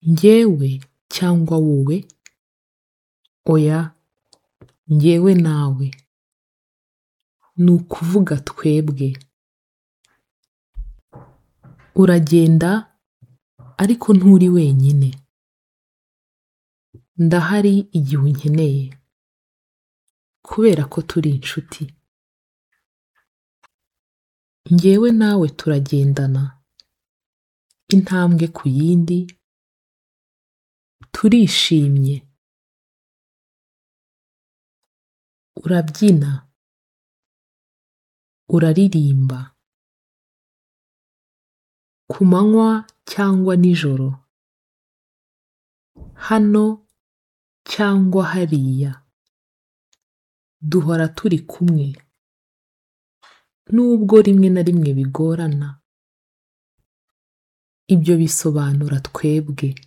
njyewe cyangwa wowe, oya, njyewe nawe, ni ukuvuga twebwe. Uragenda ariko nturi wenyine. Ndahari igihe unkeneye, kubera ko turi inshuti. Njyewe nawe turagendana, intambwe ku yindi, turishimye. Urabyina, uraririmba, ku manywa cyangwa nijoro, hano cyangwa hariya, duhora turi kumwe, nubwo rimwe na rimwe bigorana. Ibyo bisobanura twebwe.